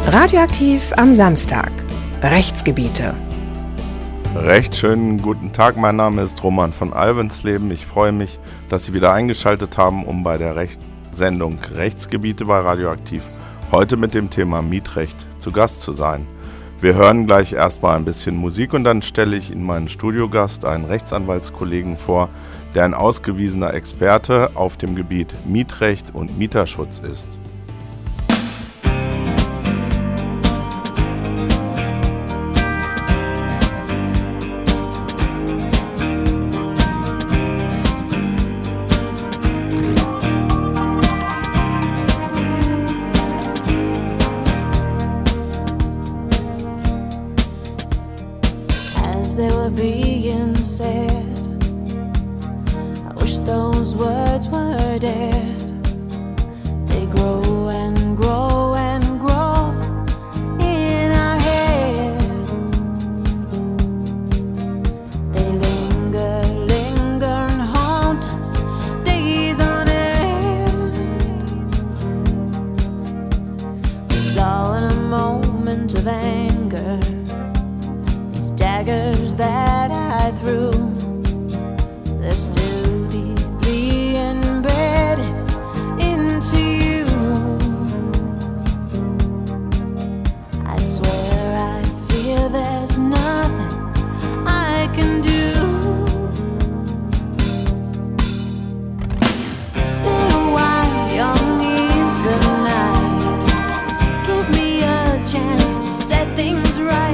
Radioaktiv am Samstag. Rechtsgebiete. Recht schönen guten Tag, mein Name ist Roman von Alvensleben. Ich freue mich, dass Sie wieder eingeschaltet haben, um bei der Sendung Rechtsgebiete bei Radioaktiv heute mit dem Thema Mietrecht zu Gast zu sein. Wir hören gleich erstmal ein bisschen Musik und dann stelle ich Ihnen meinen Studiogast, einen Rechtsanwaltskollegen vor, der ein ausgewiesener Experte auf dem Gebiet Mietrecht und Mieterschutz ist. They were being said, I wish those words were dead. They grow and grow and grow in our heads. They linger, linger and haunt us days on end. It's all in a moment of anger. Daggers that I threw, they're still deeply embedded into you. I swear I fear there's nothing I can do. Stay a while, young is the night. Give me a chance to set things right.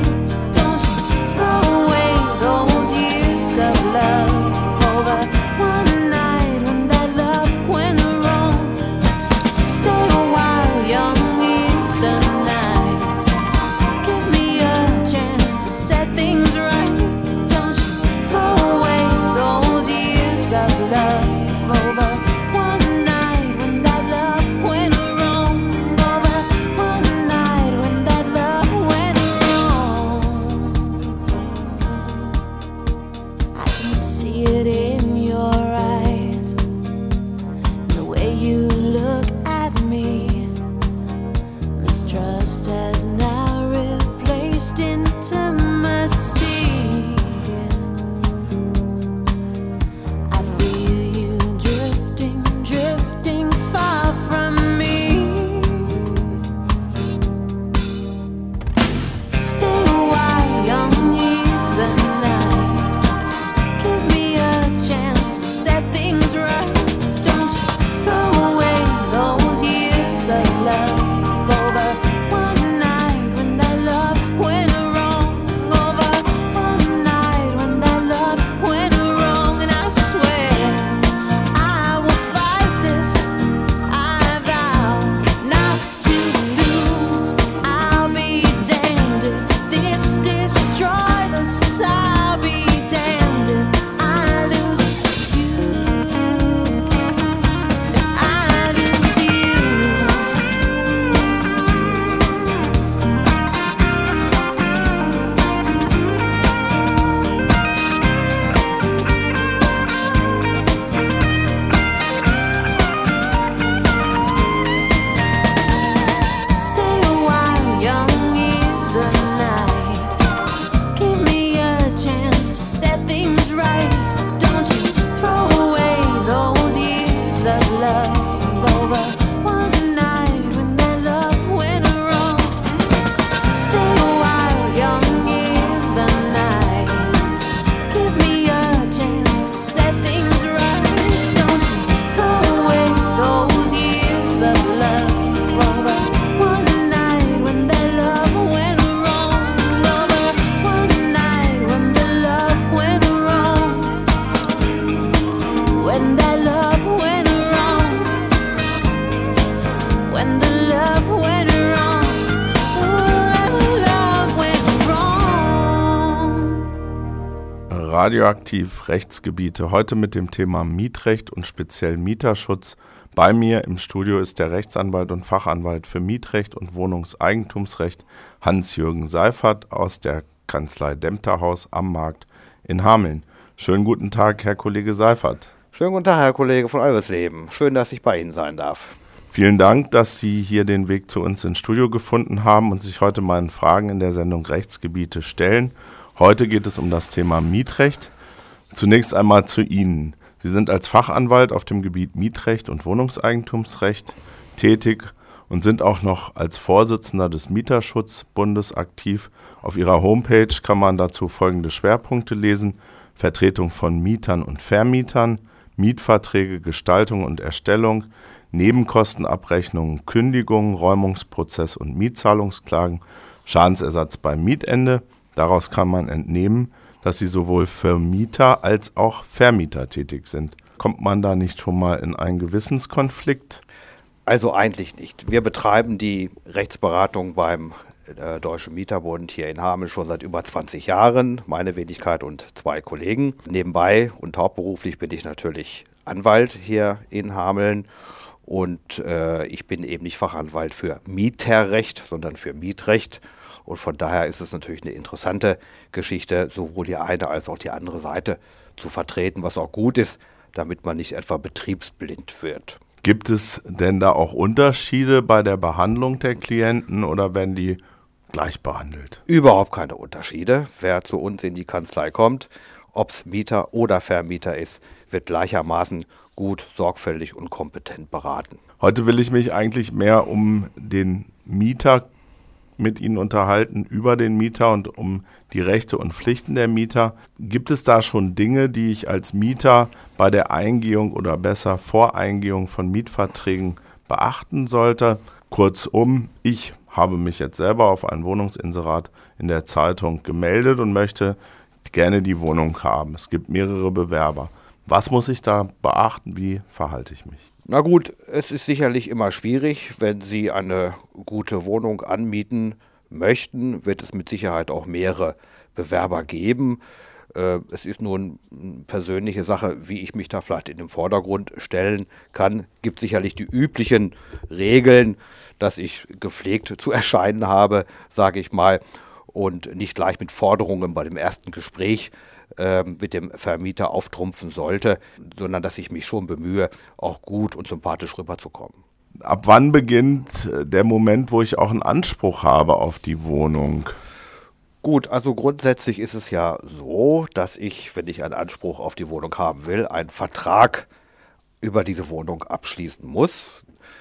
Radioaktiv Rechtsgebiete, heute mit dem Thema Mietrecht und speziell Mieterschutz. Bei mir im Studio ist der Rechtsanwalt und Fachanwalt für Mietrecht und Wohnungseigentumsrecht Hans-Jürgen Seifert aus der Kanzlei Dempterhaus am Markt in Hameln. Schönen guten Tag, Herr Kollege Seifert. Schönen guten Tag, Herr Kollege von Alvensleben. Schön, dass ich bei Ihnen sein darf. Vielen Dank, dass Sie hier den Weg zu uns ins Studio gefunden haben und sich heute meinen Fragen in der Sendung Rechtsgebiete stellen. Heute geht es um das Thema Mietrecht. Zunächst einmal zu Ihnen. Sie sind als Fachanwalt auf dem Gebiet Mietrecht und Wohnungseigentumsrecht tätig und sind auch noch als Vorsitzender des Mieterschutzbundes aktiv. Auf Ihrer Homepage kann man dazu folgende Schwerpunkte lesen: Vertretung von Mietern und Vermietern, Mietverträge, Gestaltung und Erstellung, Nebenkostenabrechnungen, Kündigungen, Räumungsprozess und Mietzahlungsklagen, Schadensersatz beim Mietende. Daraus kann man entnehmen, dass Sie sowohl für Mieter als auch Vermieter tätig sind. Kommt man da nicht schon mal in einen Gewissenskonflikt? Also eigentlich nicht. Wir betreiben die Rechtsberatung beim Deutschen Mieterbund hier in Hameln schon seit über 20 Jahren. Meine Wenigkeit und 2 Kollegen. Nebenbei und hauptberuflich bin ich natürlich Anwalt hier in Hameln. Und ich bin eben nicht Fachanwalt für Mieterrecht, sondern für Mietrecht. Und von daher ist es natürlich eine interessante Geschichte, sowohl die eine als auch die andere Seite zu vertreten, was auch gut ist, damit man nicht etwa betriebsblind wird. Gibt es denn da auch Unterschiede bei der Behandlung der Klienten oder werden die gleich behandelt? Überhaupt keine Unterschiede. Wer zu uns in die Kanzlei kommt, ob es Mieter oder Vermieter ist, wird gleichermaßen gut, sorgfältig und kompetent beraten. Heute will ich mich eigentlich mehr um den Mieter mit Ihnen unterhalten, über den Mieter und um die Rechte und Pflichten der Mieter. Gibt es da schon Dinge, die ich als Mieter bei der Eingehung oder besser Voreingehung von Mietverträgen beachten sollte? Kurzum, ich habe mich jetzt selber auf ein Wohnungsinserat in der Zeitung gemeldet und möchte gerne die Wohnung haben. Es gibt mehrere Bewerber. Was muss ich da beachten? Wie verhalte ich mich? Na gut, es ist sicherlich immer schwierig. Wenn Sie eine gute Wohnung anmieten möchten, wird es mit Sicherheit auch mehrere Bewerber geben. Es ist nun eine persönliche Sache, wie ich mich da vielleicht in den Vordergrund stellen kann. Es gibt sicherlich die üblichen Regeln, dass ich gepflegt zu erscheinen habe, sage ich mal, und nicht gleich mit Forderungen bei dem ersten Gespräch mit dem Vermieter auftrumpfen sollte, sondern dass ich mich schon bemühe, auch gut und sympathisch rüberzukommen. Ab wann beginnt der Moment, wo ich auch einen Anspruch habe auf die Wohnung? Gut, also grundsätzlich ist es ja so, dass ich, wenn ich einen Anspruch auf die Wohnung haben will, einen Vertrag über diese Wohnung abschließen muss.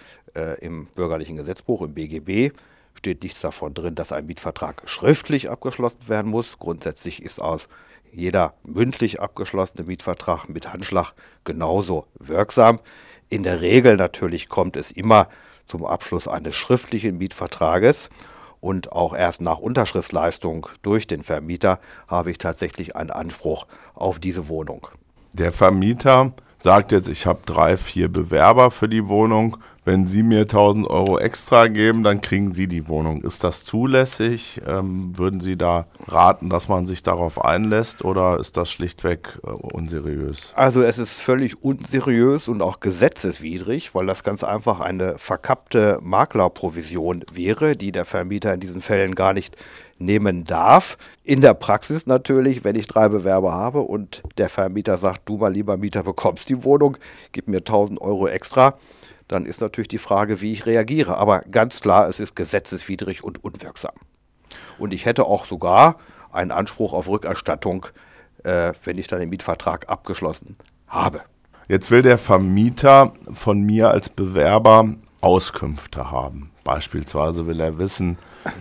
Im bürgerlichen Gesetzbuch, im BGB, steht nichts davon drin, dass ein Mietvertrag schriftlich abgeschlossen werden muss. Grundsätzlich ist aus jeder mündlich abgeschlossene Mietvertrag mit Handschlag genauso wirksam. In der Regel natürlich kommt es immer zum Abschluss eines schriftlichen Mietvertrages und auch erst nach Unterschriftsleistung durch den Vermieter habe ich tatsächlich einen Anspruch auf diese Wohnung. Der Vermieter sagt jetzt, ich habe 3, 4 Bewerber für die Wohnung. Wenn Sie mir 1.000 Euro extra geben, dann kriegen Sie die Wohnung. Ist das zulässig? Würden Sie da raten, dass man sich darauf einlässt oder ist das schlichtweg unseriös? Also es ist völlig unseriös und auch gesetzeswidrig, weil das ganz einfach eine verkappte Maklerprovision wäre, die der Vermieter in diesen Fällen gar nicht nehmen darf. In der Praxis natürlich, wenn ich 3 Bewerber habe und der Vermieter sagt, du mal lieber Mieter bekommst die Wohnung, gib mir 1.000 Euro extra, dann ist natürlich die Frage, wie ich reagiere. Aber ganz klar, es ist gesetzeswidrig und unwirksam. Und ich hätte auch sogar einen Anspruch auf Rückerstattung, wenn ich dann den Mietvertrag abgeschlossen habe. Jetzt will der Vermieter von mir als Bewerber Auskünfte haben. Beispielsweise will er wissen,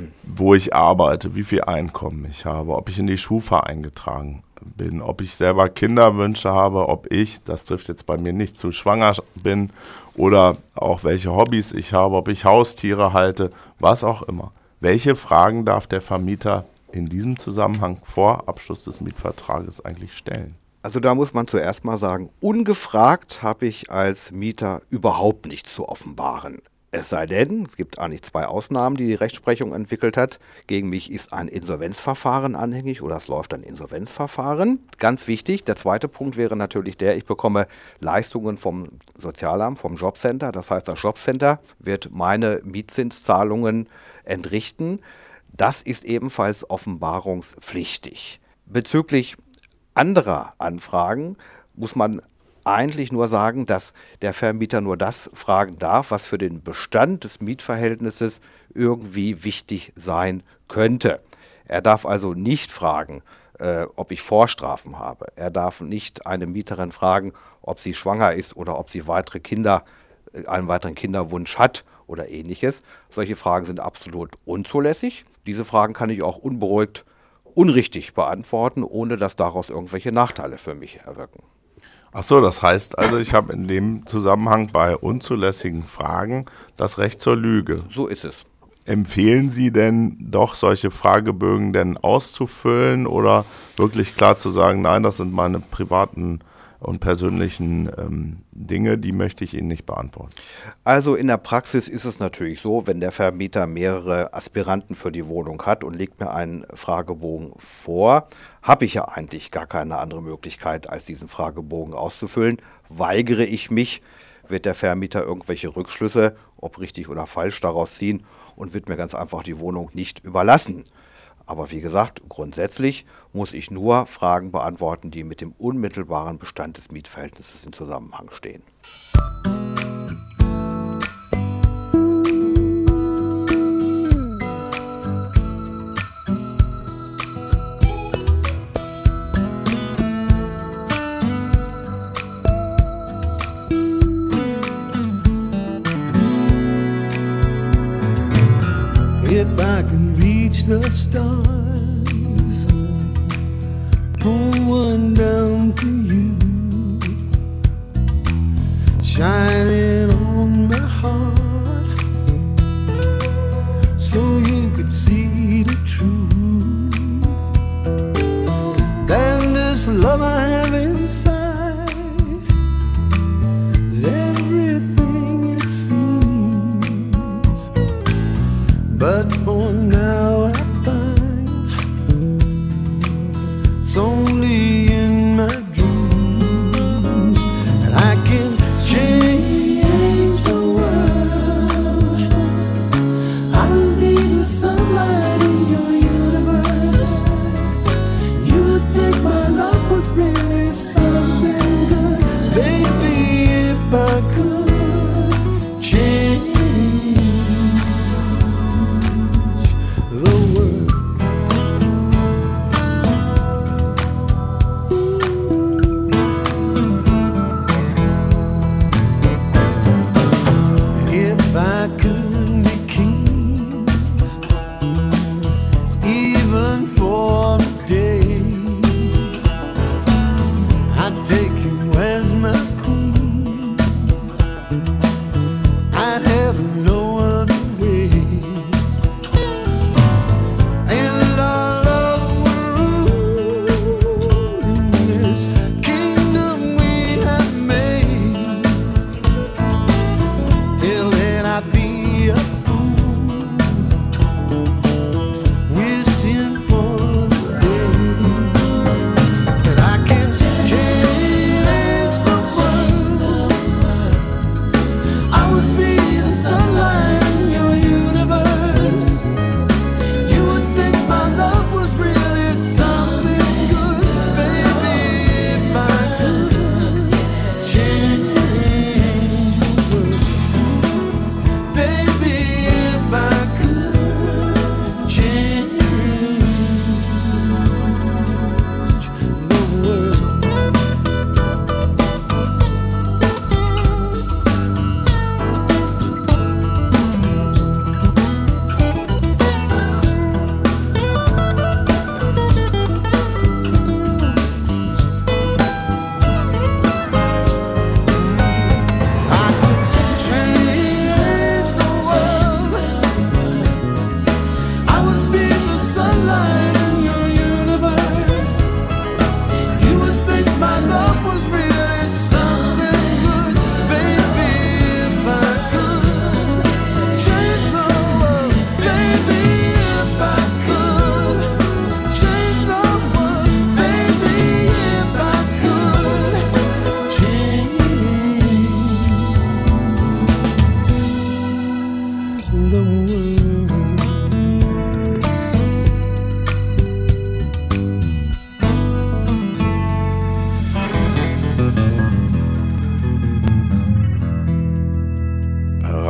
wo ich arbeite, wie viel Einkommen ich habe, ob ich in die Schufa eingetragen bin, ob ich selber Kinderwünsche habe, ob ich, das trifft jetzt bei mir nicht zu, schwanger bin oder auch welche Hobbys ich habe, ob ich Haustiere halte, was auch immer. Welche Fragen darf der Vermieter in diesem Zusammenhang vor Abschluss des Mietvertrages eigentlich stellen? Also da muss man zuerst mal sagen, ungefragt habe ich als Mieter überhaupt nichts zu offenbaren. Es sei denn, es gibt eigentlich 2 Ausnahmen, die Rechtsprechung entwickelt hat. Gegen mich ist ein Insolvenzverfahren anhängig oder es läuft ein Insolvenzverfahren. Ganz wichtig, der zweite Punkt wäre natürlich der, ich bekomme Leistungen vom Sozialamt, vom Jobcenter. Das heißt, das Jobcenter wird meine Mietzinszahlungen entrichten. Das ist ebenfalls offenbarungspflichtig. Bezüglich anderer Anfragen muss man eigentlich nur sagen, dass der Vermieter nur das fragen darf, was für den Bestand des Mietverhältnisses irgendwie wichtig sein könnte. Er darf also nicht fragen, ob ich Vorstrafen habe. Er darf nicht eine Mieterin fragen, ob sie schwanger ist oder ob sie einen weiteren Kinderwunsch hat oder ähnliches. Solche Fragen sind absolut unzulässig. Diese Fragen kann ich auch unberuhigt, unrichtig beantworten, ohne dass daraus irgendwelche Nachteile für mich erwirken. Ach so, das heißt also, ich habe in dem Zusammenhang bei unzulässigen Fragen das Recht zur Lüge. So ist es. Empfehlen Sie denn doch, solche Fragebögen denn auszufüllen oder wirklich klar zu sagen, nein, das sind meine privaten und persönlichen Dinge, die möchte ich Ihnen nicht beantworten? Also in der Praxis ist es natürlich so, wenn der Vermieter mehrere Aspiranten für die Wohnung hat und legt mir einen Fragebogen vor, habe ich ja eigentlich gar keine andere Möglichkeit, als diesen Fragebogen auszufüllen. Weigere ich mich, wird der Vermieter irgendwelche Rückschlüsse, ob richtig oder falsch, daraus ziehen und wird mir ganz einfach die Wohnung nicht überlassen. Aber wie gesagt, grundsätzlich muss ich nur Fragen beantworten, die mit dem unmittelbaren Bestand des Mietverhältnisses in Zusammenhang stehen. If I can reach the stars, pull one down for you, shine it on my heart, so you could see the truth. Then this love I have inside is everything it seems. But for now I find it's only in my dreams that I can change the world. I will be the sunlight in your universe. You would think my love was really something good. Baby, if I could change the world. If I could be king, even for a day, I'd take you as my queen. I'd have no other way. And our love will rule in this kingdom we have made. Till then I'd be a fool, wishing for the day that I can change the world. I would be the sunlight in your universe. You would think my love was really something good. Baby, if I could change the world. Baby, if I could change the world. I could change the world. I would be the sunlight in your universe. You would think my love was really something good. Baby, if I could change the world. Baby, if I could change the world. Baby, if I could change the world.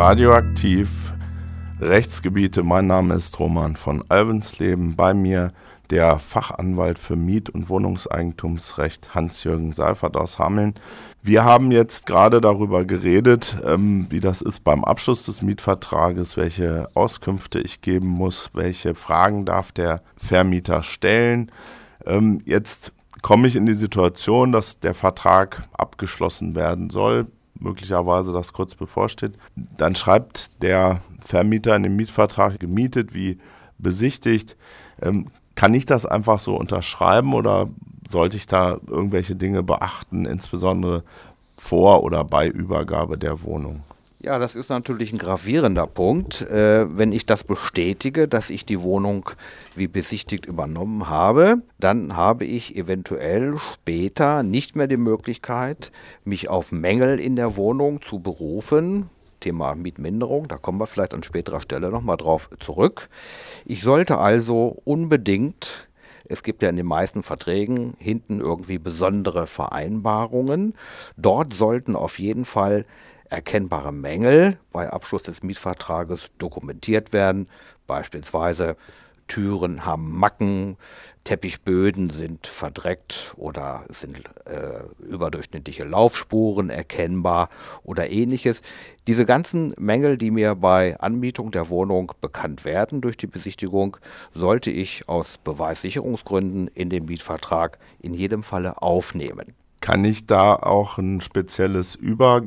Radioaktiv, Rechtsgebiete. Mein Name ist Roman von Alvensleben. Bei mir der Fachanwalt für Miet- und Wohnungseigentumsrecht Hans-Jürgen Seifert aus Hameln. Wir haben jetzt gerade darüber geredet, wie das ist beim Abschluss des Mietvertrages, welche Auskünfte ich geben muss, welche Fragen darf der Vermieter stellen. Jetzt komme ich in die Situation, dass der Vertrag abgeschlossen werden soll, möglicherweise das kurz bevorsteht. Dann schreibt der Vermieter in dem Mietvertrag, gemietet wie besichtigt. Kann ich das einfach so unterschreiben oder sollte ich da irgendwelche Dinge beachten, insbesondere vor oder bei Übergabe der Wohnung? Ja, das ist natürlich ein gravierender Punkt. Wenn ich das bestätige, dass ich die Wohnung wie besichtigt übernommen habe, dann habe ich eventuell später nicht mehr die Möglichkeit, mich auf Mängel in der Wohnung zu berufen. Thema Mietminderung, da kommen wir vielleicht an späterer Stelle nochmal drauf zurück. Ich sollte also unbedingt, es gibt ja in den meisten Verträgen hinten irgendwie besondere Vereinbarungen, dort sollten auf jeden Fall erkennbare Mängel bei Abschluss des Mietvertrages dokumentiert werden. Beispielsweise Türen haben Macken, Teppichböden sind verdreckt oder es sind überdurchschnittliche Laufspuren erkennbar oder ähnliches. Diese ganzen Mängel, die mir bei Anmietung der Wohnung bekannt werden durch die Besichtigung, sollte ich aus Beweissicherungsgründen in den Mietvertrag in jedem Falle aufnehmen. Kann ich da auch ein spezielles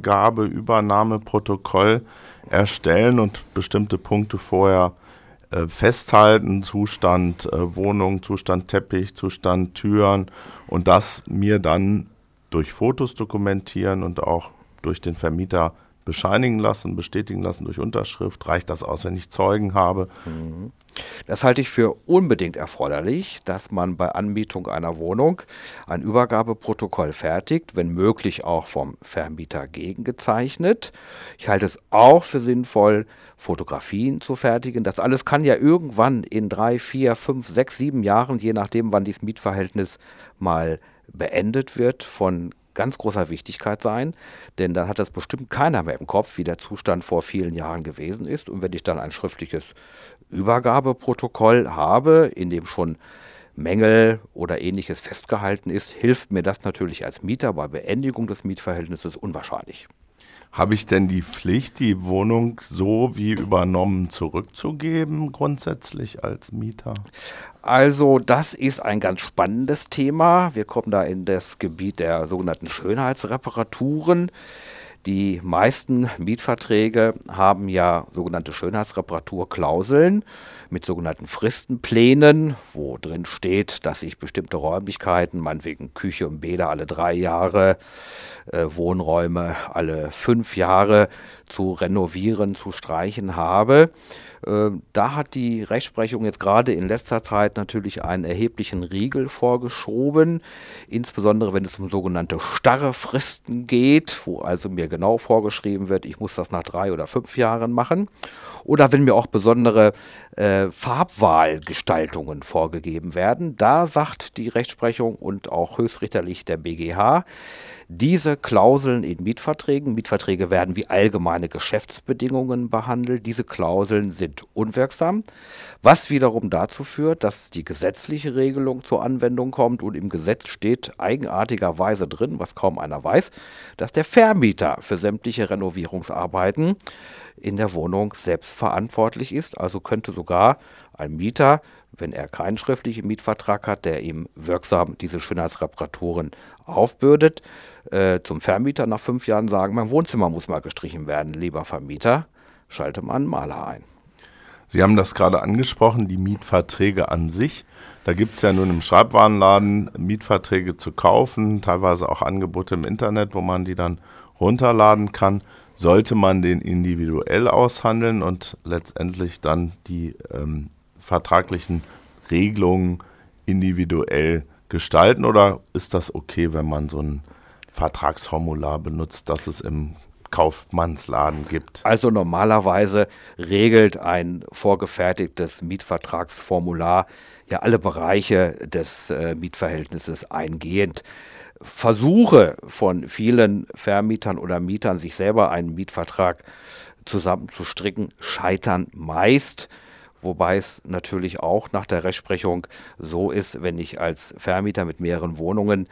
Übernahmeprotokoll erstellen und bestimmte Punkte vorher festhalten, Zustand Wohnung, Zustand Teppich, Zustand Türen und das mir dann durch Fotos dokumentieren und auch durch den Vermieter bescheinigen lassen, bestätigen lassen durch Unterschrift? Reicht das aus, wenn ich Zeugen habe? Das halte ich für unbedingt erforderlich, dass man bei Anmietung einer Wohnung ein Übergabeprotokoll fertigt, wenn möglich auch vom Vermieter gegengezeichnet. Ich halte es auch für sinnvoll, Fotografien zu fertigen. Das alles kann ja irgendwann in 3, 4, 5, 6, 7 Jahren, je nachdem, wann dieses Mietverhältnis mal beendet wird, von ganz großer Wichtigkeit sein, denn dann hat das bestimmt keiner mehr im Kopf, wie der Zustand vor vielen Jahren gewesen ist. Und wenn ich dann ein schriftliches Übergabeprotokoll habe, in dem schon Mängel oder ähnliches festgehalten ist, hilft mir das natürlich als Mieter bei Beendigung des Mietverhältnisses unwahrscheinlich. Habe ich denn die Pflicht, die Wohnung so wie übernommen zurückzugeben, grundsätzlich als Mieter? Also das ist ein ganz spannendes Thema. Wir kommen da in das Gebiet der sogenannten Schönheitsreparaturen. Die meisten Mietverträge haben ja sogenannte Schönheitsreparaturklauseln mit sogenannten Fristenplänen, wo drin steht, dass ich bestimmte Räumlichkeiten, meinetwegen Küche und Bäder alle 3 Jahre, Wohnräume alle 5 Jahre zu renovieren, zu streichen habe. Da hat die Rechtsprechung jetzt gerade in letzter Zeit natürlich einen erheblichen Riegel vorgeschoben, insbesondere wenn es um sogenannte starre Fristen geht, wo also mir genau vorgeschrieben wird, ich muss das nach 3 oder 5 Jahren machen. Oder wenn mir auch besondere Farbwahlgestaltungen vorgegeben werden, da sagt die Rechtsprechung und auch höchstrichterlich der BGH, diese Klauseln in Mietverträge werden wie allgemeine Geschäftsbedingungen behandelt, diese Klauseln sind unwirksam, was wiederum dazu führt, dass die gesetzliche Regelung zur Anwendung kommt und im Gesetz steht eigenartigerweise drin, was kaum einer weiß, dass der Vermieter für sämtliche Renovierungsarbeiten in der Wohnung selbst verantwortlich ist, also könnte sogar ein Mieter, wenn er keinen schriftlichen Mietvertrag hat, der ihm wirksam diese Schönheitsreparaturen aufbürdet, zum Vermieter nach 5 Jahren sagen, mein Wohnzimmer muss mal gestrichen werden, lieber Vermieter, schalte mal einen Maler ein. Sie haben das gerade angesprochen, die Mietverträge an sich. Da gibt es ja nun im Schreibwarenladen Mietverträge zu kaufen, teilweise auch Angebote im Internet, wo man die dann runterladen kann. Sollte man den individuell aushandeln und letztendlich dann die vertraglichen Regelungen individuell gestalten, oder ist das okay, wenn man so ein Vertragsformular benutzt, das es im Kaufmannsladen gibt? Also normalerweise regelt ein vorgefertigtes Mietvertragsformular ja alle Bereiche des Mietverhältnisses eingehend. Versuche von vielen Vermietern oder Mietern, sich selber einen Mietvertrag zusammenzustricken, scheitern meist. Wobei es natürlich auch nach der Rechtsprechung so ist, wenn ich als Vermieter mit mehreren Wohnungen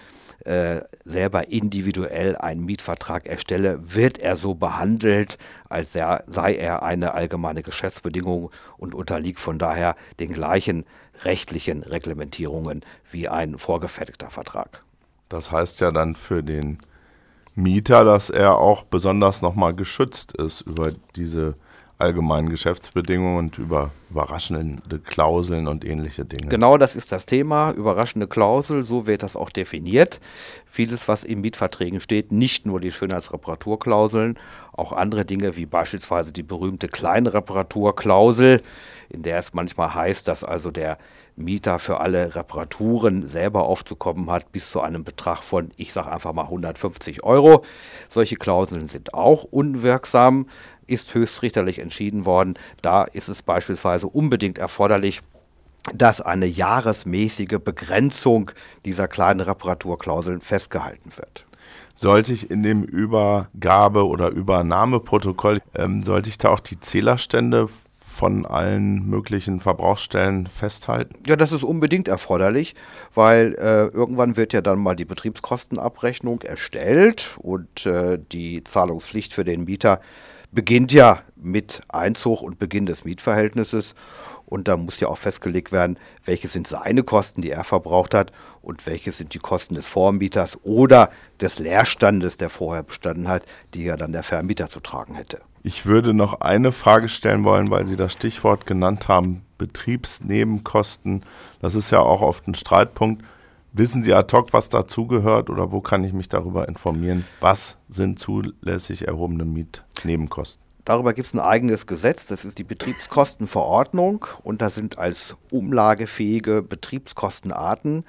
selber individuell einen Mietvertrag erstelle, wird er so behandelt, als sei er eine allgemeine Geschäftsbedingung und unterliegt von daher den gleichen rechtlichen Reglementierungen wie ein vorgefertigter Vertrag. Das heißt ja dann für den Mieter, dass er auch besonders nochmal geschützt ist über diese allgemeinen Geschäftsbedingungen und über überraschende Klauseln und ähnliche Dinge. Genau, das ist das Thema, überraschende Klausel, so wird das auch definiert. Vieles, was in Mietverträgen steht, nicht nur die Schönheitsreparaturklauseln, auch andere Dinge wie beispielsweise die berühmte Kleinreparaturklausel, in der es manchmal heißt, dass also der Mieter für alle Reparaturen selber aufzukommen hat, bis zu einem Betrag von, ich sage einfach mal 150 €. Solche Klauseln sind auch unwirksam, ist höchstrichterlich entschieden worden. Da ist es beispielsweise unbedingt erforderlich, dass eine jahresmäßige Begrenzung dieser kleinen Reparaturklauseln festgehalten wird. Sollte ich in dem Übergabe- oder Übernahmeprotokoll, sollte ich da auch die Zählerstände von allen möglichen Verbrauchsstellen festhalten? Ja, das ist unbedingt erforderlich, weil irgendwann wird ja dann mal die Betriebskostenabrechnung erstellt und die Zahlungspflicht für den Mieter beginnt ja mit Einzug und Beginn des Mietverhältnisses. Und da muss ja auch festgelegt werden, welche sind seine Kosten, die er verbraucht hat, und welche sind die Kosten des Vormieters oder des Leerstandes, der vorher bestanden hat, die ja dann der Vermieter zu tragen hätte. Ich würde noch eine Frage stellen wollen, weil Sie das Stichwort genannt haben, Betriebsnebenkosten. Das ist ja auch oft ein Streitpunkt. Wissen Sie ad hoc, was dazugehört, oder wo kann ich mich darüber informieren? Was sind zulässig erhobene Mietnebenkosten? Darüber gibt es ein eigenes Gesetz, das ist die Betriebskostenverordnung, und da sind als umlagefähige Betriebskostenarten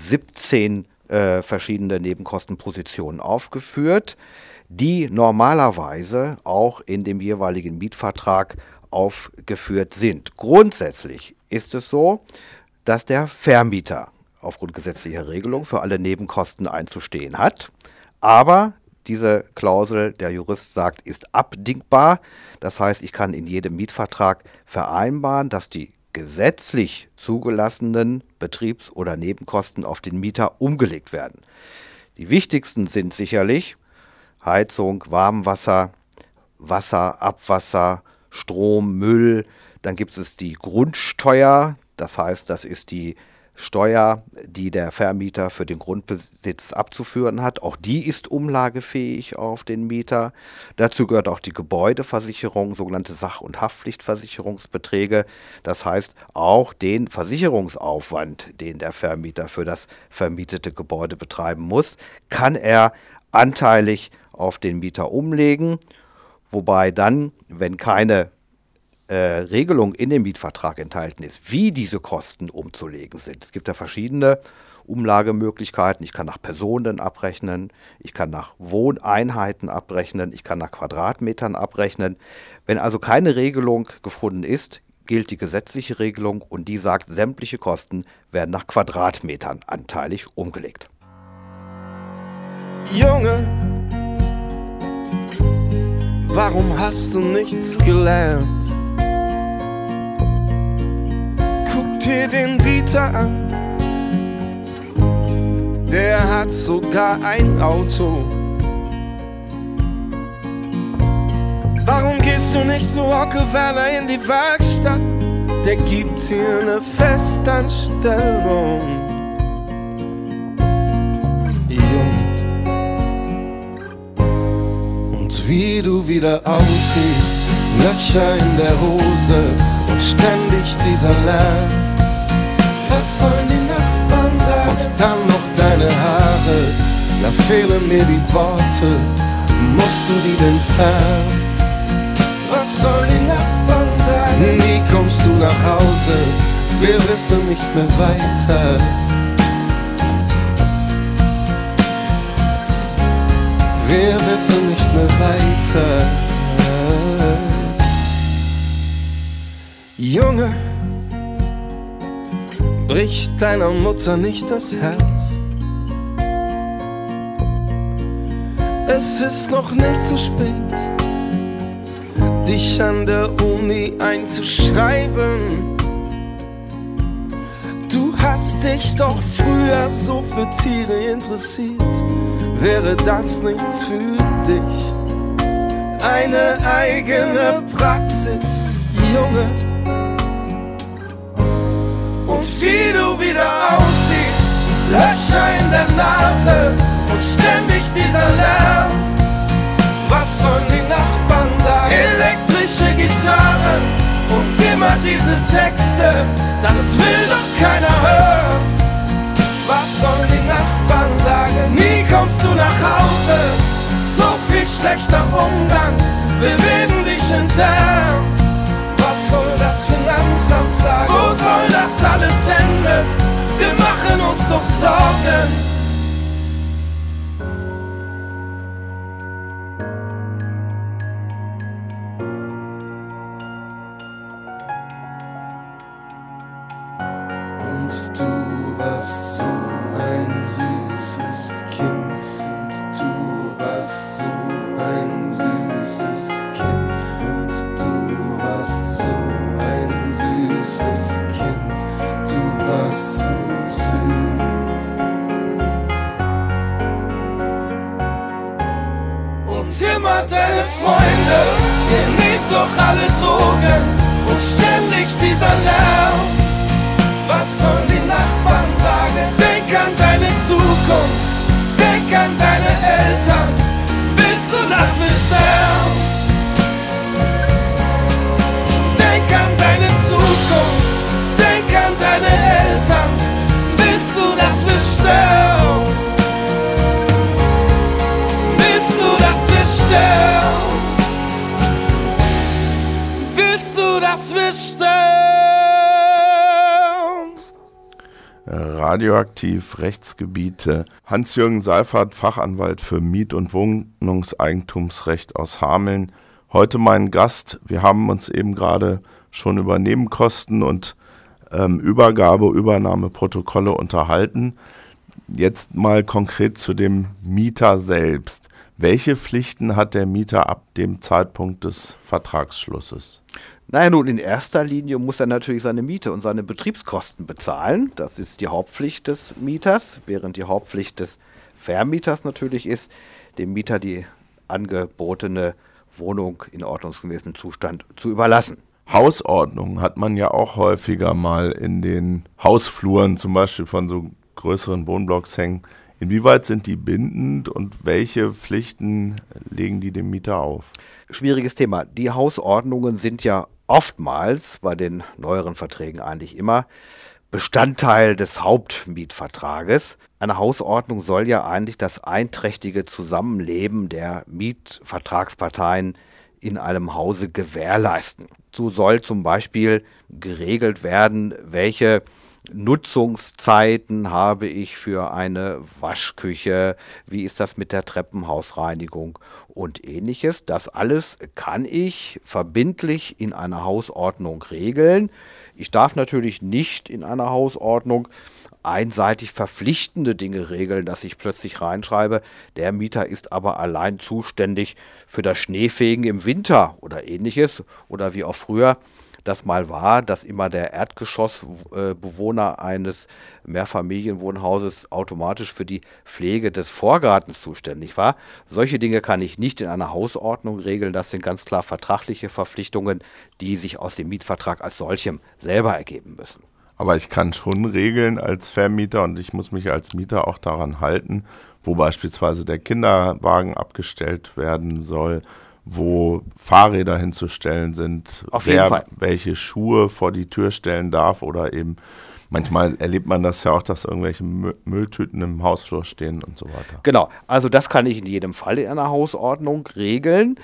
17 verschiedene Nebenkostenpositionen aufgeführt, die normalerweise auch in dem jeweiligen Mietvertrag aufgeführt sind. Grundsätzlich ist es so, dass der Vermieter aufgrund gesetzlicher Regelung für alle Nebenkosten einzustehen hat, aber diese Klausel, der Jurist sagt, ist abdingbar. Das heißt, ich kann in jedem Mietvertrag vereinbaren, dass die gesetzlich zugelassenen Betriebs- oder Nebenkosten auf den Mieter umgelegt werden. Die wichtigsten sind sicherlich Heizung, Warmwasser, Wasser, Abwasser, Strom, Müll. Dann gibt es die Grundsteuer, das heißt, das ist die Steuer, die der Vermieter für den Grundbesitz abzuführen hat. Auch die ist umlagefähig auf den Mieter. Dazu gehört auch die Gebäudeversicherung, sogenannte Sach- und Haftpflichtversicherungsbeträge. Das heißt, auch den Versicherungsaufwand, den der Vermieter für das vermietete Gebäude betreiben muss, kann er anteilig auf den Mieter umlegen. Wobei dann, wenn keine Regelung in dem Mietvertrag enthalten ist, wie diese Kosten umzulegen sind. Es gibt ja verschiedene Umlagemöglichkeiten. Ich kann nach Personen abrechnen, ich kann nach Wohneinheiten abrechnen, ich kann nach Quadratmetern abrechnen. Wenn also keine Regelung gefunden ist, gilt die gesetzliche Regelung, und die sagt, sämtliche Kosten werden nach Quadratmetern anteilig umgelegt. Junge, warum hast du nichts gelernt? Guck dir den Dieter an, der hat sogar ein Auto. Warum gehst du nicht zu Rockefeller in die Werkstatt? Der gibt dir eine Festanstellung. Und wie du wieder aussiehst, Löcher in der Hose und ständig dieser Lärm. Was sollen die Nachbarn sagen? Und dann noch deine Haare, da fehlen mir die Worte. Musst du die denn färben? Was sollen die Nachbarn sagen? Wie kommst du nach Hause? Wir wissen nicht mehr weiter. Wir wissen nicht mehr weiter. Junge, bricht deiner Mutter nicht das Herz. Es ist noch nicht zu spät. dich an der Uni einzuschreiben. Du hast dich doch früher so für Tiere interessiert. Wäre das nichts für dich? Eine eigene Praxis, Junge. Und wie du wieder aussiehst, Löcher in der Nase und ständig dieser Lärm. Was sollen die Nachbarn sagen? Elektrische Gitarren und immer diese Texte, das will doch keiner hören. Was sollen die Nachbarn sagen? Nie kommst du nach Hause, so viel schlechter Umgang, wir reden dich intern. Was soll das Finanzamt sagen? Wo soll das alles enden? Wir machen uns doch Sorgen. Und du warst so ein süßes Kind. Und du warst so ein süßes Kind. Und du warst so ein süßes Kind. Du warst so süß. Und immer deine Freunde, ihr nehmt doch alle Drogen. Und ständig dieser Lärm. Was sollen die Nachbarn sagen? Denk an deine Zukunft, denk an deine Eltern. Willst du, dass wir sterben? Denk an deine Zukunft, denk an deine Eltern. Willst du, dass wir sterben? Willst du, dass wir sterben? Willst du, dass wir sterben? Radioaktiv, Rechtsgebiete. Hans-Jürgen Seifert, Fachanwalt für Miet- und Wohnungseigentumsrecht aus Hameln. Heute mein Gast. Wir haben uns eben gerade schon über Nebenkosten und Übernahmeprotokolle unterhalten. Jetzt mal konkret zu dem Mieter selbst. Welche Pflichten hat der Mieter ab dem Zeitpunkt des Vertragsschlusses? Naja, nun, in erster Linie muss er natürlich seine Miete und seine Betriebskosten bezahlen. Das ist die Hauptpflicht des Mieters, während die Hauptpflicht des Vermieters natürlich ist, dem Mieter die angebotene Wohnung in ordnungsgemäßem Zustand zu überlassen. Hausordnung hat man ja auch häufiger mal in den Hausfluren, zum Beispiel von so größeren Wohnblocks hängen. Inwieweit sind die bindend und welche Pflichten legen die dem Mieter auf? Schwieriges Thema. Die Hausordnungen sind ja oftmals, bei den neueren Verträgen eigentlich immer, Bestandteil des Hauptmietvertrages. Eine Hausordnung soll ja eigentlich das einträchtige Zusammenleben der Mietvertragsparteien in einem Hause gewährleisten. So soll zum Beispiel geregelt werden, welche Nutzungszeiten habe ich für eine Waschküche, wie ist das mit der Treppenhausreinigung und ähnliches. Das alles kann ich verbindlich in einer Hausordnung regeln. Ich darf natürlich nicht in einer Hausordnung einseitig verpflichtende Dinge regeln, dass ich plötzlich reinschreibe, der Mieter ist aber allein zuständig für das Schneefegen im Winter oder ähnliches. Oder wie auch früher das mal war, dass immer der Erdgeschossbewohner eines Mehrfamilienwohnhauses automatisch für die Pflege des Vorgartens zuständig war. Solche Dinge kann ich nicht in einer Hausordnung regeln. Das sind ganz klar vertragliche Verpflichtungen, die sich aus dem Mietvertrag als solchem selber ergeben müssen. Aber ich kann schon regeln als Vermieter und ich muss mich als Mieter auch daran halten, wo beispielsweise der Kinderwagen abgestellt werden soll, wo Fahrräder hinzustellen sind, wer welche Schuhe vor die Tür stellen darf oder eben manchmal erlebt man das ja auch, dass irgendwelche Mülltüten im Hausflur stehen und so weiter. Genau, also das kann ich in jedem Fall in einer Hausordnung regeln.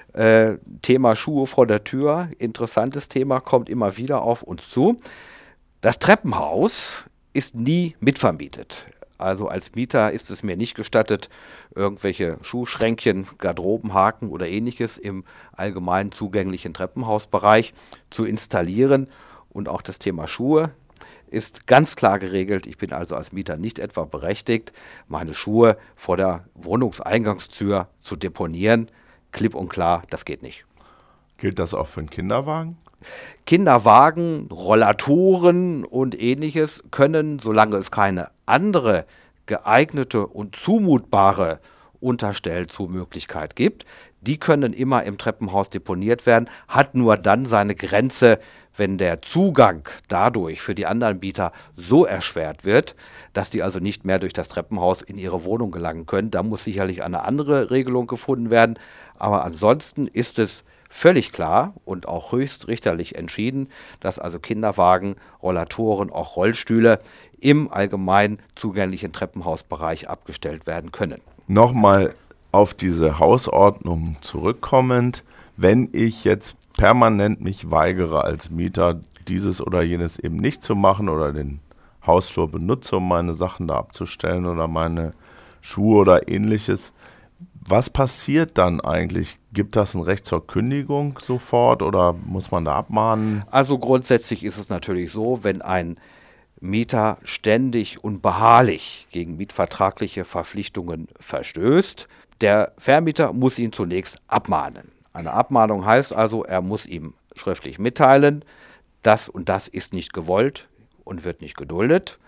Thema Schuhe vor der Tür, interessantes Thema, kommt immer wieder auf uns zu. Das Treppenhaus ist nie mitvermietet. Also als Mieter ist es mir nicht gestattet, irgendwelche Schuhschränkchen, Garderobenhaken oder ähnliches im allgemein zugänglichen Treppenhausbereich zu installieren. Und auch das Thema Schuhe ist ganz klar geregelt. Ich bin also als Mieter nicht etwa berechtigt, meine Schuhe vor der Wohnungseingangstür zu deponieren. Klipp und klar, das geht nicht. Gilt das auch für einen Kinderwagen? Kinderwagen, Rollatoren und ähnliches können, solange es keine andere geeignete und zumutbare Unterstellzumöglichkeit gibt, die können immer im Treppenhaus deponiert werden, hat nur dann seine Grenze, wenn der Zugang dadurch für die anderen Mieter so erschwert wird, dass die also nicht mehr durch das Treppenhaus in ihre Wohnung gelangen können. Da muss sicherlich eine andere Regelung gefunden werden, aber ansonsten ist es völlig klar und auch höchstrichterlich entschieden, dass also Kinderwagen, Rollatoren, auch Rollstühle im allgemein zugänglichen Treppenhausbereich abgestellt werden können. Nochmal auf diese Hausordnung zurückkommend, wenn ich jetzt permanent mich weigere als Mieter, dieses oder jenes eben nicht zu machen oder den Hausflur benutze, um meine Sachen da abzustellen oder meine Schuhe oder ähnliches, was passiert dann eigentlich? Gibt das ein Recht zur Kündigung sofort oder muss man da abmahnen? Also grundsätzlich ist es natürlich so, wenn ein Mieter ständig und beharrlich gegen mietvertragliche Verpflichtungen verstößt, der Vermieter muss ihn zunächst abmahnen. Eine Abmahnung heißt also, er muss ihm schriftlich mitteilen, das und das ist nicht gewollt und wird nicht geduldet.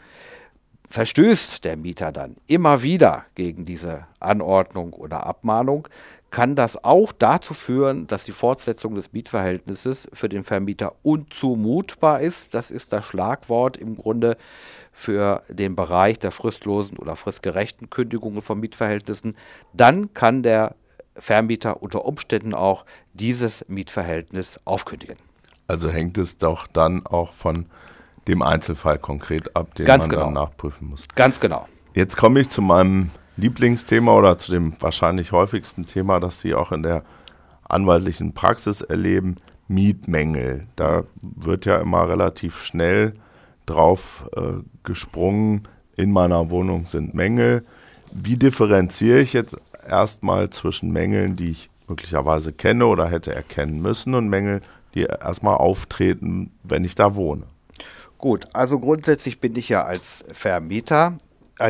Verstößt der Mieter dann immer wieder gegen diese Anordnung oder Abmahnung, kann das auch dazu führen, dass die Fortsetzung des Mietverhältnisses für den Vermieter unzumutbar ist. Das ist das Schlagwort im Grunde für den Bereich der fristlosen oder fristgerechten Kündigungen von Mietverhältnissen. Dann kann der Vermieter unter Umständen auch dieses Mietverhältnis aufkündigen. Also hängt es doch dann auch von dem Einzelfall konkret ab, den Ganz man genau. dann nachprüfen muss. Ganz genau. Jetzt komme ich zu meinem Lieblingsthema oder zu dem wahrscheinlich häufigsten Thema, das Sie auch in der anwaltlichen Praxis erleben, Mietmängel. Da wird ja immer relativ schnell drauf gesprungen, in meiner Wohnung sind Mängel. Wie differenziere ich jetzt erstmal zwischen Mängeln, die ich möglicherweise kenne oder hätte erkennen müssen und Mängel, die erstmal auftreten, wenn ich da wohne? Gut, also grundsätzlich bin ich ja als Mieter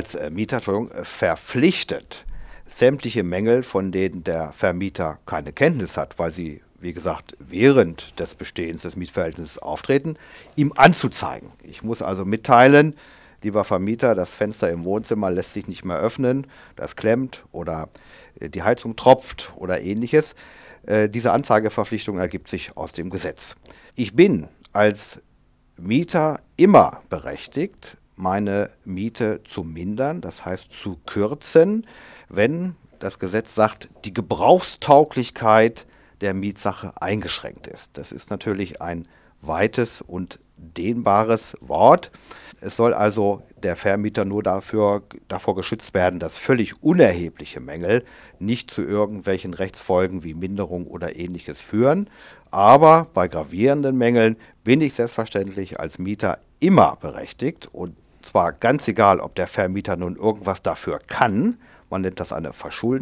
verpflichtet, sämtliche Mängel, von denen der Vermieter keine Kenntnis hat, weil sie, wie gesagt, während des Bestehens des Mietverhältnisses auftreten, ihm anzuzeigen. Ich muss also mitteilen, lieber Vermieter, das Fenster im Wohnzimmer lässt sich nicht mehr öffnen, das klemmt oder die Heizung tropft oder ähnliches. Diese Anzeigeverpflichtung ergibt sich aus dem Gesetz. Ich bin als Mieter immer berechtigt, meine Miete zu mindern, das heißt zu kürzen, wenn das Gesetz sagt, die Gebrauchstauglichkeit der Mietsache eingeschränkt ist. Das ist natürlich ein weites und dehnbares Wort. Es soll also der Vermieter nur davor geschützt werden, dass völlig unerhebliche Mängel nicht zu irgendwelchen Rechtsfolgen wie Minderung oder Ähnliches führen. Aber bei gravierenden Mängeln bin ich selbstverständlich als Mieter immer berechtigt, und zwar ganz egal, ob der Vermieter nun irgendwas dafür kann, man nennt das eine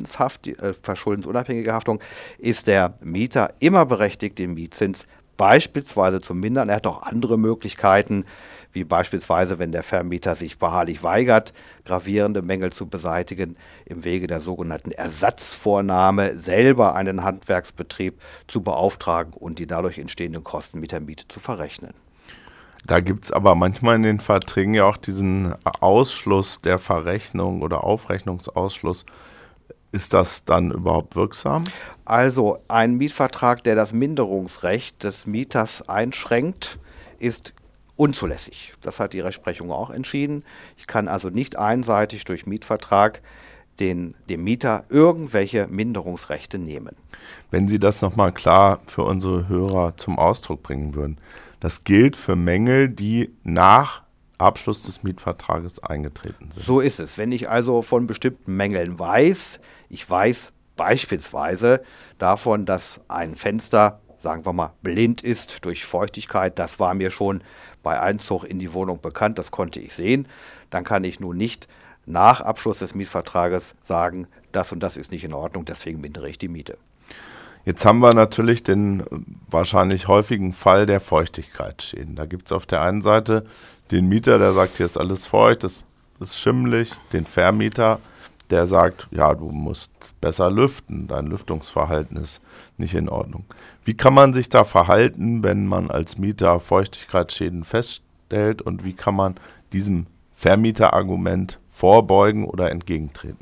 verschuldensunabhängige Haftung, ist der Mieter immer berechtigt, den Mietzins beispielsweise zu mindern. Er hat auch andere Möglichkeiten, wie beispielsweise, wenn der Vermieter sich beharrlich weigert, gravierende Mängel zu beseitigen, im Wege der sogenannten Ersatzvornahme selber einen Handwerksbetrieb zu beauftragen und die dadurch entstehenden Kosten mit der Miete zu verrechnen. Da gibt es aber manchmal in den Verträgen ja auch diesen Ausschluss der Verrechnung oder Aufrechnungsausschluss. Ist das dann überhaupt wirksam? Also ein Mietvertrag, der das Minderungsrecht des Mieters einschränkt, ist unzulässig. Das hat die Rechtsprechung auch entschieden. Ich kann also nicht einseitig durch Mietvertrag dem Mieter irgendwelche Minderungsrechte nehmen. Wenn Sie das nochmal klar für unsere Hörer zum Ausdruck bringen würden. Das gilt für Mängel, die nach Abschluss des Mietvertrages eingetreten sind. So ist es. Wenn ich also von bestimmten Mängeln weiß, ich weiß beispielsweise davon, dass ein Fenster, sagen wir mal, blind ist durch Feuchtigkeit, das war mir schon bei Einzug in die Wohnung bekannt, das konnte ich sehen, dann kann ich nun nicht nach Abschluss des Mietvertrages sagen, das und das ist nicht in Ordnung, deswegen mindere ich die Miete. Jetzt haben wir natürlich den wahrscheinlich häufigen Fall der Feuchtigkeitsschäden. Da gibt es auf der einen Seite den Mieter, der sagt, hier ist alles feucht, das ist schimmelig, den Vermieter, der sagt, ja, du musst besser lüften, dein Lüftungsverhalten ist nicht in Ordnung. Wie kann man sich da verhalten, wenn man als Mieter Feuchtigkeitsschäden feststellt und wie kann man diesem Vermieterargument vorbeugen oder entgegentreten?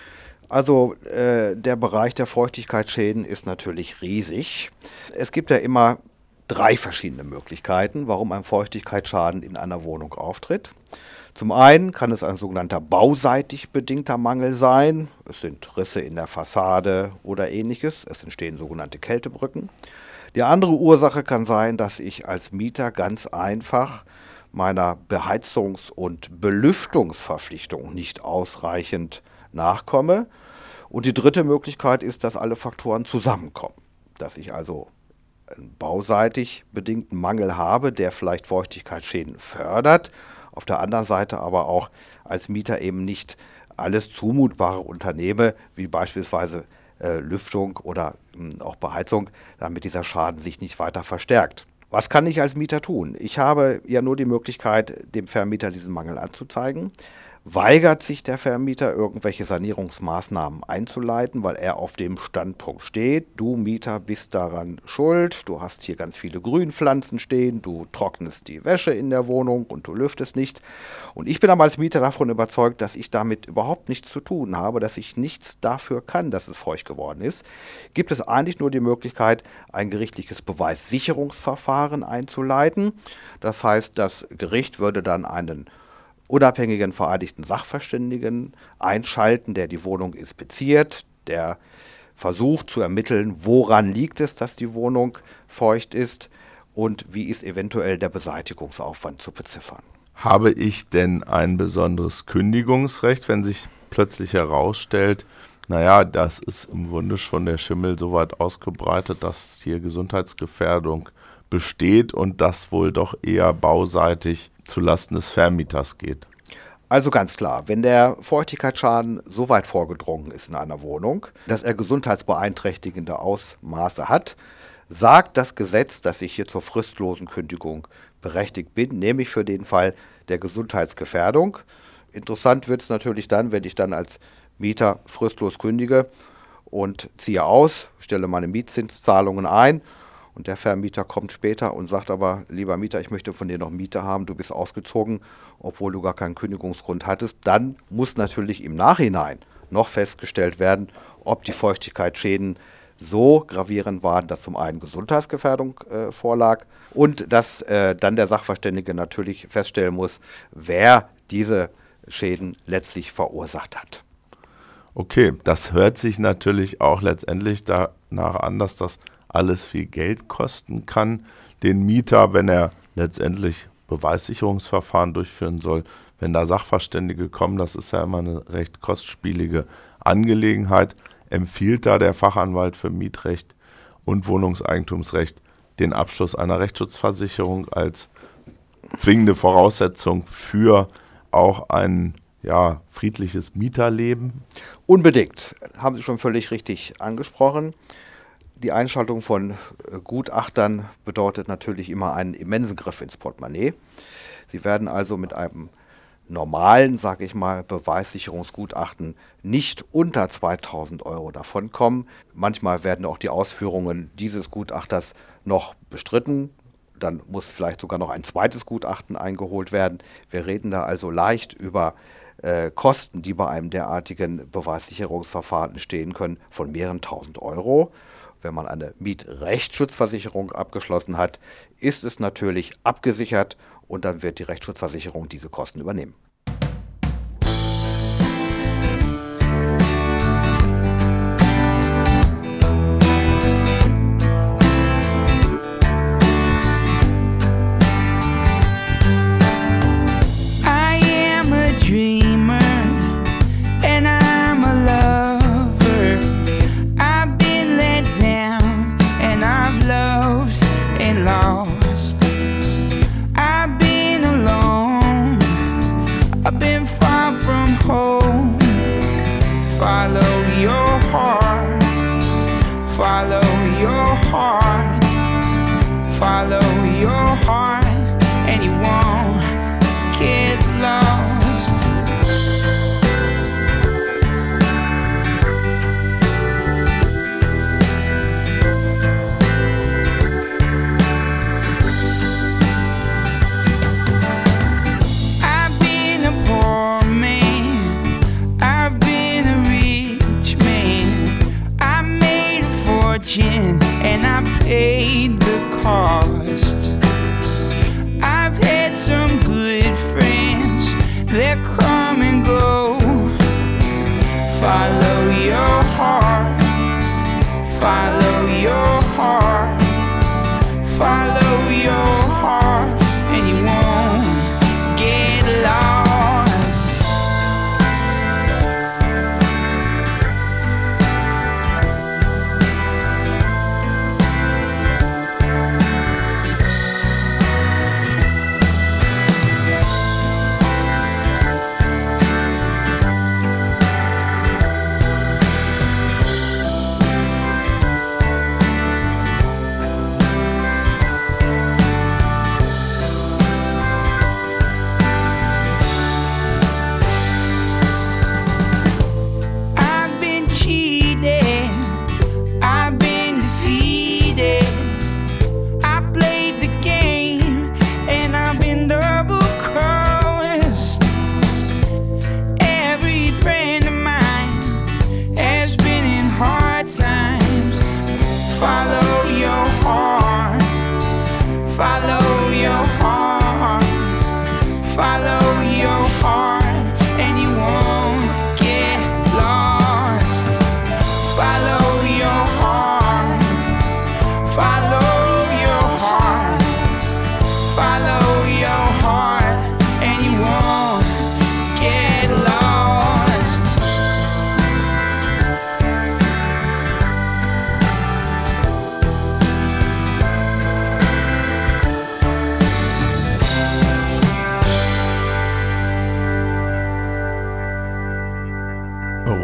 Also der Bereich der Feuchtigkeitsschäden ist natürlich riesig. Es gibt ja immer 3 verschiedene Möglichkeiten, warum ein Feuchtigkeitsschaden in einer Wohnung auftritt. Zum einen kann es ein sogenannter bauseitig bedingter Mangel sein. Es sind Risse in der Fassade oder ähnliches. Es entstehen sogenannte Kältebrücken. Die andere Ursache kann sein, dass ich als Mieter ganz einfach meiner Beheizungs- und Belüftungsverpflichtung nicht ausreichend nachkomme. Und die dritte Möglichkeit ist, dass alle Faktoren zusammenkommen. Dass ich also einen bauseitig bedingten Mangel habe, der vielleicht Feuchtigkeitsschäden fördert, auf der anderen Seite aber auch als Mieter eben nicht alles Zumutbare unternehme, wie beispielsweise Lüftung oder auch Beheizung, damit dieser Schaden sich nicht weiter verstärkt. Was kann ich als Mieter tun? Ich habe ja nur die Möglichkeit, dem Vermieter diesen Mangel anzuzeigen. Weigert sich der Vermieter, irgendwelche Sanierungsmaßnahmen einzuleiten, weil er auf dem Standpunkt steht, du Mieter bist daran schuld, du hast hier ganz viele Grünpflanzen stehen, du trocknest die Wäsche in der Wohnung und du lüftest nicht. Und ich bin aber als Mieter davon überzeugt, dass ich damit überhaupt nichts zu tun habe, dass ich nichts dafür kann, dass es feucht geworden ist. Gibt es eigentlich nur die Möglichkeit, ein gerichtliches Beweissicherungsverfahren einzuleiten. Das heißt, das Gericht würde dann einen unabhängigen vereidigten Sachverständigen einschalten, der die Wohnung inspiziert, der versucht zu ermitteln, woran liegt es, dass die Wohnung feucht ist und wie ist eventuell der Beseitigungsaufwand zu beziffern. Habe ich denn ein besonderes Kündigungsrecht, wenn sich plötzlich herausstellt, naja, das ist im Grunde schon der Schimmel so weit ausgebreitet, dass hier Gesundheitsgefährdung besteht und das wohl doch eher bauseitig zulasten des Vermieters geht? Also ganz klar, wenn der Feuchtigkeitsschaden so weit vorgedrungen ist in einer Wohnung, dass er gesundheitsbeeinträchtigende Ausmaße hat, sagt das Gesetz, dass ich hier zur fristlosen Kündigung berechtigt bin, nämlich für den Fall der Gesundheitsgefährdung. Interessant wird es natürlich dann, wenn ich dann als Mieter fristlos kündige und ziehe aus, stelle meine Mietzinszahlungen ein und der Vermieter kommt später und sagt aber, lieber Mieter, ich möchte von dir noch Miete haben, du bist ausgezogen, obwohl du gar keinen Kündigungsgrund hattest. Dann muss natürlich im Nachhinein noch festgestellt werden, ob die Feuchtigkeitsschäden so gravierend waren, dass zum einen Gesundheitsgefährdung vorlag und dass dann der Sachverständige natürlich feststellen muss, wer diese Schäden letztlich verursacht hat. Okay, das hört sich natürlich auch letztendlich danach an, dass das alles viel Geld kosten kann, den Mieter, wenn er letztendlich Beweissicherungsverfahren durchführen soll, wenn da Sachverständige kommen, das ist ja immer eine recht kostspielige Angelegenheit, empfiehlt da der Fachanwalt für Mietrecht und Wohnungseigentumsrecht den Abschluss einer Rechtsschutzversicherung als zwingende Voraussetzung für auch ein friedliches Mieterleben? Unbedingt, haben Sie schon völlig richtig angesprochen. Die Einschaltung von Gutachtern bedeutet natürlich immer einen immensen Griff ins Portemonnaie. Sie werden also mit einem normalen, sage ich mal, Beweissicherungsgutachten nicht unter 2.000 € davonkommen. Manchmal werden auch die Ausführungen dieses Gutachters noch bestritten. Dann muss vielleicht sogar noch ein zweites Gutachten eingeholt werden. Wir reden da also leicht über Kosten, die bei einem derartigen Beweissicherungsverfahren entstehen können, von mehreren tausend €. Wenn man eine Mietrechtsschutzversicherung abgeschlossen hat, ist es natürlich abgesichert und dann wird die Rechtsschutzversicherung diese Kosten übernehmen.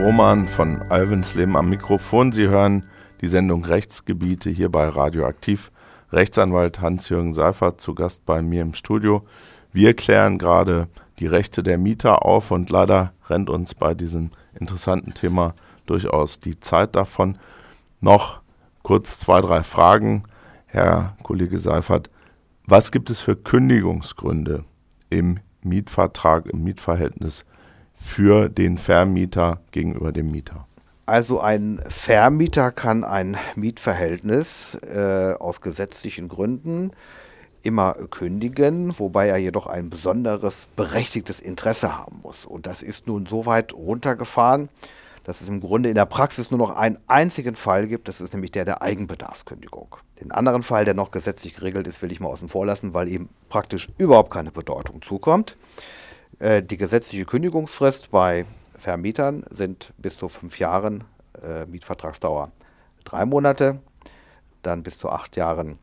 Roman von Alvensleben am Mikrofon. Sie hören die Sendung Rechtsgebiete hier bei Radioaktiv. Rechtsanwalt Hans-Jürgen Seifert zu Gast bei mir im Studio. Wir klären gerade die Rechte der Mieter auf und leider rennt uns bei diesem interessanten Thema durchaus die Zeit davon. Noch kurz 2, 3 Fragen. Herr Kollege Seifert, was gibt es für Kündigungsgründe im Mietvertrag, im Mietverhältnis für den Vermieter gegenüber dem Mieter? Also ein Vermieter kann ein Mietverhältnis aus gesetzlichen Gründen immer kündigen, wobei er jedoch ein besonderes berechtigtes Interesse haben muss. Und das ist nun so weit runtergefahren, dass es im Grunde in der Praxis nur noch einen einzigen Fall gibt, das ist nämlich der Eigenbedarfskündigung. Den anderen Fall, der noch gesetzlich geregelt ist, will ich mal außen vor lassen, weil ihm praktisch überhaupt keine Bedeutung zukommt. Die gesetzliche Kündigungsfrist bei Vermietern sind bis zu 5 Jahren, Mietvertragsdauer 3 Monate, dann bis zu 8 Jahren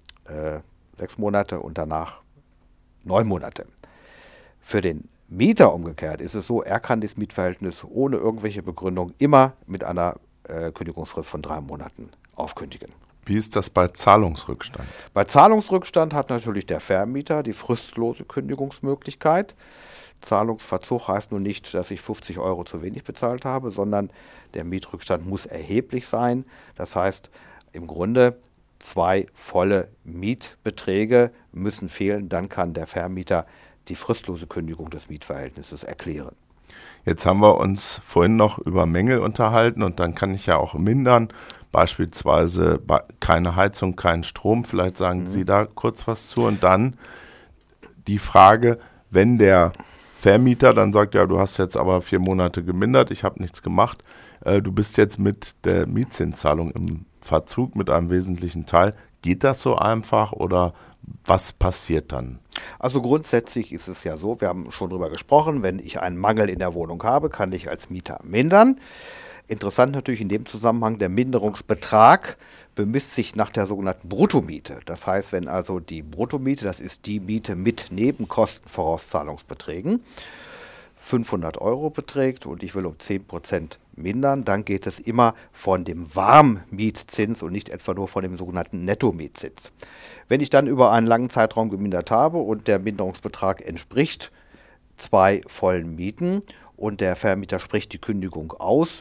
6 Monate und danach 9 Monate. Für den Mieter umgekehrt ist es so, er kann das Mietverhältnis ohne irgendwelche Begründung immer mit einer Kündigungsfrist von 3 Monaten aufkündigen. Wie ist das bei Zahlungsrückstand? Bei Zahlungsrückstand hat natürlich der Vermieter die fristlose Kündigungsmöglichkeit. Zahlungsverzug heißt nun nicht, dass ich 50 € zu wenig bezahlt habe, sondern der Mietrückstand muss erheblich sein. Das heißt, im Grunde 2 volle Mietbeträge müssen fehlen, dann kann der Vermieter die fristlose Kündigung des Mietverhältnisses erklären. Jetzt haben wir uns vorhin noch über Mängel unterhalten und dann kann ich ja auch mindern, beispielsweise keine Heizung, kein Strom. Vielleicht sagen Sie da kurz was zu. Und dann die Frage, wenn der Vermieter dann sagt, ja, du hast jetzt aber 4 Monate gemindert, ich habe nichts gemacht, du bist jetzt mit der Mietzinszahlung im Verzug mit einem wesentlichen Teil. Geht das so einfach oder was passiert dann? Also grundsätzlich ist es ja so, wir haben schon drüber gesprochen, wenn ich einen Mangel in der Wohnung habe, kann ich als Mieter mindern. Interessant natürlich in dem Zusammenhang, der Minderungsbetrag bemisst sich nach der sogenannten Bruttomiete. Das heißt, wenn also die Bruttomiete, das ist die Miete mit Nebenkostenvorauszahlungsbeträgen, 500 € beträgt und ich will um 10% mindern, dann geht es immer von dem Warmmietzins und nicht etwa nur von dem sogenannten Nettomietzins. Wenn ich dann über einen langen Zeitraum gemindert habe und der Minderungsbetrag entspricht 2 vollen Mieten und der Vermieter spricht die Kündigung aus,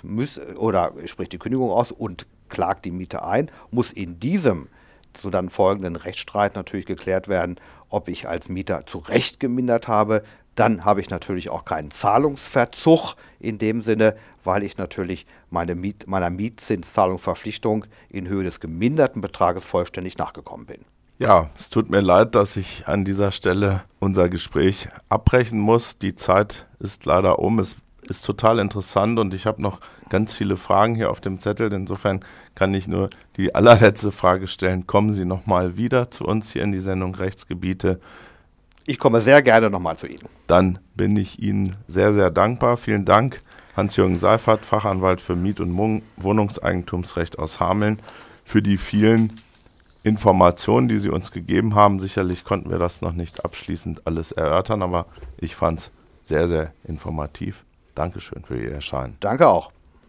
und klagt die Miete ein, muss in diesem so dann folgenden Rechtsstreit natürlich geklärt werden, ob ich als Mieter zu Recht gemindert habe. Dann habe ich natürlich auch keinen Zahlungsverzug in dem Sinne, weil ich natürlich meiner Mietzinszahlungsverpflichtung in Höhe des geminderten Betrages vollständig nachgekommen bin. Ja, es tut mir leid, dass ich an dieser Stelle unser Gespräch abbrechen muss. Die Zeit ist leider um. Es ist total interessant und ich habe noch ganz viele Fragen hier auf dem Zettel. Insofern kann ich nur die allerletzte Frage stellen. Kommen Sie nochmal wieder zu uns hier in die Sendung Rechtsgebiete. Ich komme sehr gerne nochmal zu Ihnen. Dann bin ich Ihnen sehr, sehr dankbar. Vielen Dank, Hans-Jürgen Seifert, Fachanwalt für Miet- und Wohnungseigentumsrecht aus Hameln, für die vielen Informationen, die Sie uns gegeben haben. Sicherlich konnten wir das noch nicht abschließend alles erörtern, aber ich fand es sehr, sehr informativ. Dankeschön für Ihr Erscheinen. Danke auch.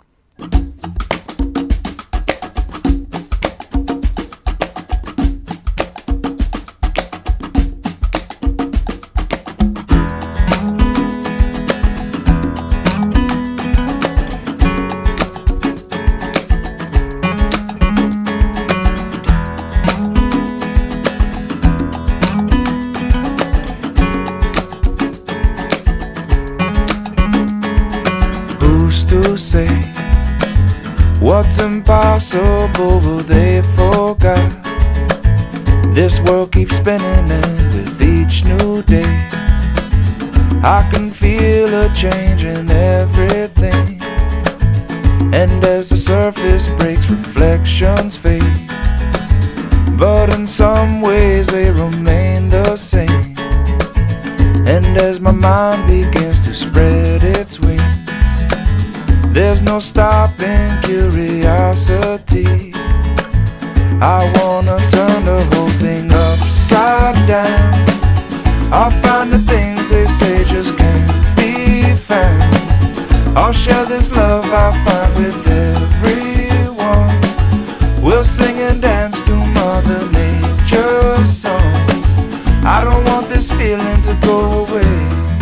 What's impossible, but they forgot. This world keeps spinning, and with each new day, I can feel a change in everything. And as the surface breaks, reflections fade, but in some ways they remain the same. And as my mind begins to spread its wings, there's no stopping curiosity. I wanna turn the whole thing upside down. I'll find the things they say just can't be found. I'll share this love I find with everyone. We'll sing and dance to Mother Nature's songs. I don't want this feeling to go away.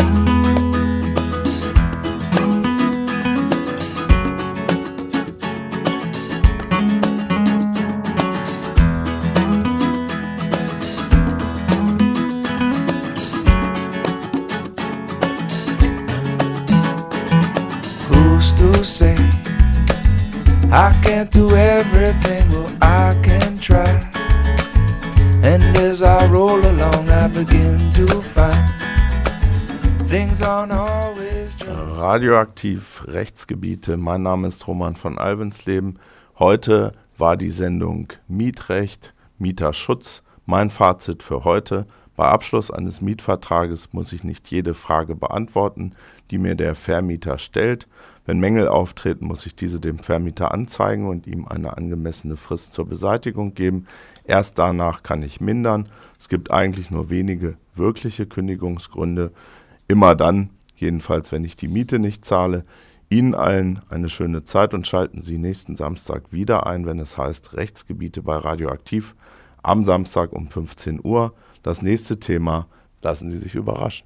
To say I can't do everything, well I can try. And as I roll along I begin to find things aren't always just. Radioaktiv Rechtsgebiete, mein Name ist Roman von Alvensleben. Heute war die Sendung Mietrecht, Mieterschutz. Mein Fazit für heute: Bei Abschluss eines Mietvertrages muss ich nicht jede Frage beantworten, die mir der Vermieter stellt. Wenn Mängel auftreten, muss ich diese dem Vermieter anzeigen und ihm eine angemessene Frist zur Beseitigung geben. Erst danach kann ich mindern. Es gibt eigentlich nur wenige wirkliche Kündigungsgründe. Immer dann, jedenfalls wenn ich die Miete nicht zahle. Ihnen allen eine schöne Zeit und schalten Sie nächsten Samstag wieder ein, wenn es heißt Rechtsgebiete bei Radioaktiv. Am Samstag um 15 Uhr. Das nächste Thema, lassen Sie sich überraschen.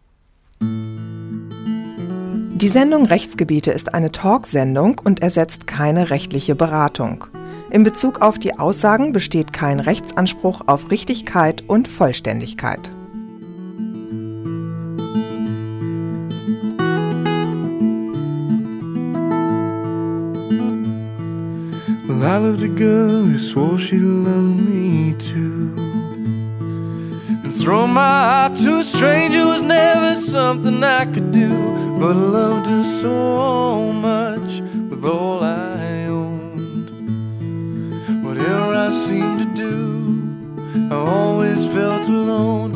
Die Sendung Rechtsgebiete ist eine Talksendung und ersetzt keine rechtliche Beratung. In Bezug auf die Aussagen besteht kein Rechtsanspruch auf Richtigkeit und Vollständigkeit. Well, I loved a girl who swore she loved me too. And throw my heart to a stranger was never something I could do. But I loved her so much with all I owned. Whatever I seemed to do, I always felt alone.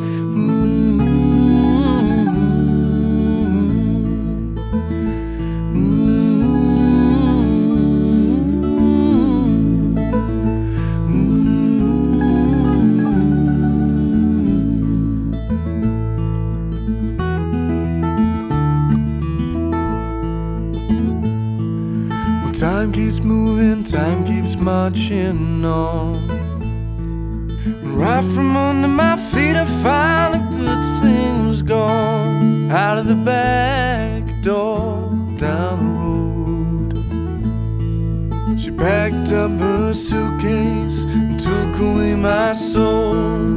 Time keeps moving, time keeps marching on. Right from under my feet I found a good thing was gone. Out of the back door, down the road. She packed up her suitcase and took away my soul.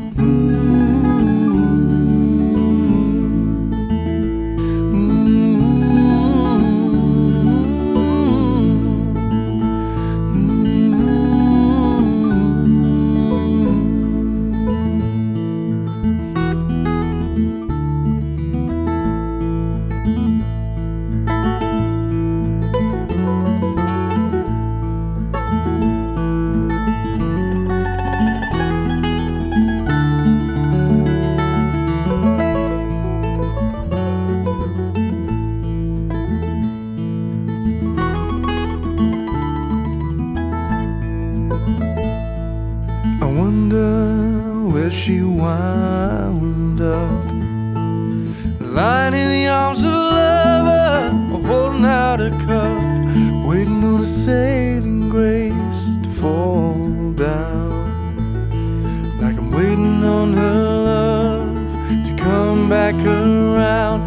She wound up, lying in the arms of a lover, or holding out a cup, waiting on a saving grace to fall down. Like I'm waiting on her love to come back around.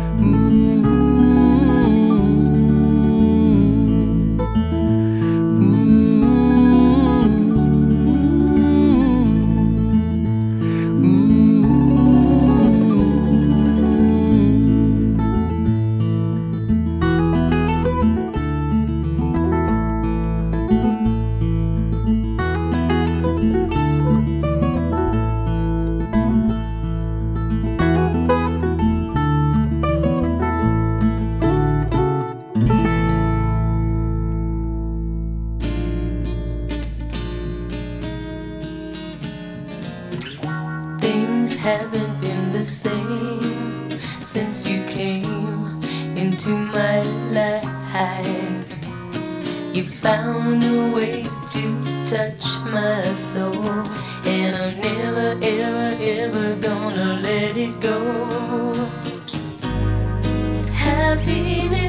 Haven't been the same since you came into my life. You found a way to touch my soul, and I'm never, ever, ever gonna let it go. Happiness